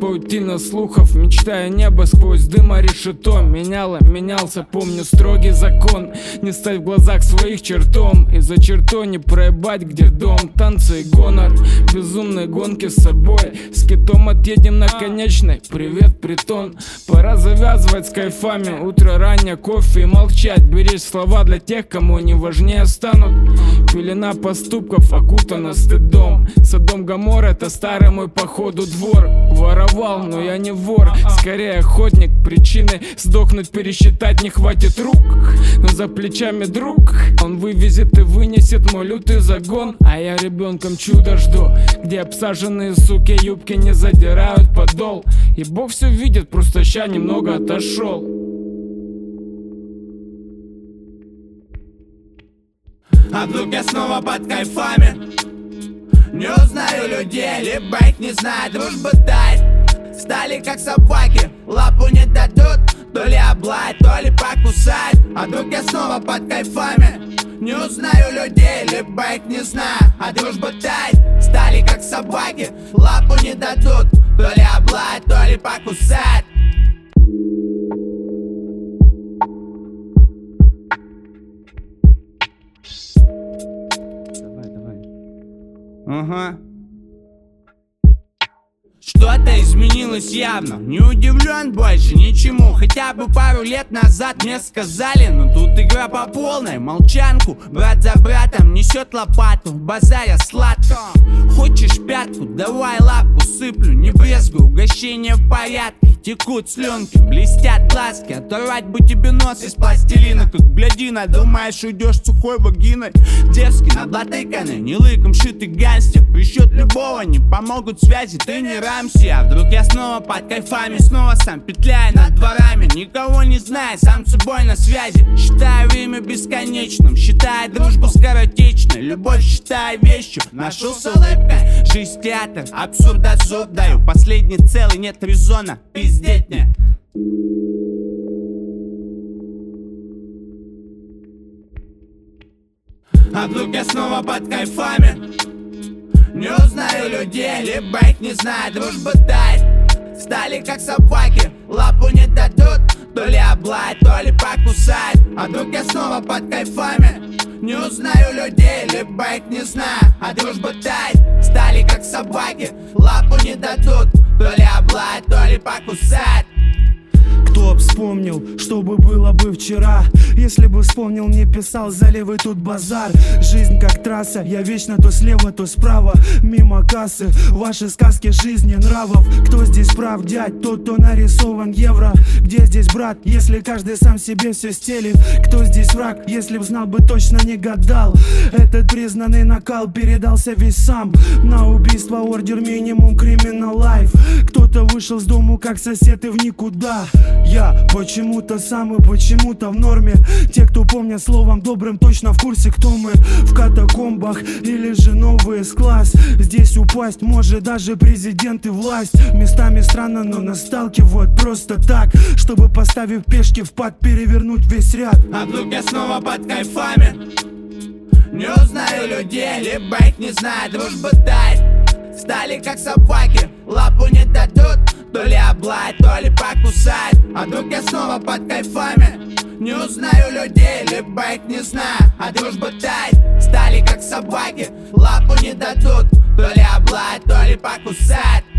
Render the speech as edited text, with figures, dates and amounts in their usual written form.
паутина слухов, мечтая небо сквозь дыма решето. Менялся, помню строгий закон: не стать в глазах своих чертом, и за чертой не проебать, где дом. Танцы и гонор, безумные гонки с собой, с китом отъедем на конечной, привет притон. Пора завязывать с кайфами, утро раннее, кофе и молчать. Беречь слова для тех, кому они важнее станут. Пелена поступков окутана стыдом. Содом Гоморра — это старый мой походу двор. Воровал, но я не вор, скорее охотник. Причины сдохнуть пересчитать не хватит рук, но за плечами друг. Он вывезет и вынесет мой лютый загон, а я ребенком чудо жду, где обсаженные суки юбки не задирают подол. И Бог все видит, просто ща немного отошел. А вдруг я снова под кайфами? Не узнаю людей, либо их не знаю, дружба тает. Стали как собаки, лапу не дадут, то ли облать, то ли покусать. А вдруг я снова под кайфами? Не узнаю людей, либо их не знаю, а дружба тает. Стали как собаки, лапу не дадут, то ли облать, то ли покусать. Ага. Что-то изменилось явно, не удивлен больше ничему. Хотя бы пару лет назад мне сказали, но тут игра по полной. Молчанку, брат за братом несет лопату, базаря сладко. Хочешь пятку, давай лапку сыплю, не брезгую, угощение в порядке. Текут слюнки, блестят глазки, оторвать бы тебе нос из пластилина, как блядина. Думаешь, уйдешь сухой вагиной? Девский наблатыканный, не лыком шитый гангстер. Прищет любого, не помогут связи, ты не рамси. А вдруг я снова под кайфами, снова сам петляю над дворами, никого не зная, сам с собой на связи. Считаю время бесконечным, считаю дружбу скоротечной, любовь считаю вещью, ношу с улыбкой. Жизнь театр, абсурда зуб даю, последний целый, нет резона пиздеть мне. А вдруг я снова под кайфами? Не узнаю людей, либо их не знаю, дружба тает. Стали как собаки, лапу не дадут, то ли облать, то ли покусать. А вдруг я снова под кайфами? Не узнаю людей, либо их не знаю, а дружба тает. Стали как собаки, лапу не дадут, то ли облать, то ли покусать. Кто б вспомнил, что бы было бы вчера? Если бы вспомнил, не писал, заливай тут базар. Жизнь как трасса, я вечно то слева, то справа. Мимо кассы, ваши сказки жизни нравов. Кто здесь прав, дядь? Тот, кто нарисован евро. Где здесь брат, если каждый сам себе все стелит? Кто здесь враг, если б знал, бы точно не гадал? Этот признанный накал передался весь сам. На убийство ордер минимум, криминал лайф. Кто-то вышел с дому как сосед и в никуда. Я почему-то сам и почему-то в норме. Те, кто помнят словом добрым, точно в курсе, кто мы. В катакомбах или же новый S-класс. Здесь упасть может даже президент и власть. Местами странно, но нас сталкивают просто так, чтобы, поставив пешки в пад, перевернуть весь ряд. А вдруг я снова под кайфами? Не узнаю людей, либо их не знаю, дружба тает. Стали как собаки, лапу не дадут, то ли облать, то ли покусать. А вдруг я снова под кайфами? Не узнаю людей, либо их не знаю, а дружба тает. Стали как собаки, лапу не дадут, то ли облать, то ли покусать.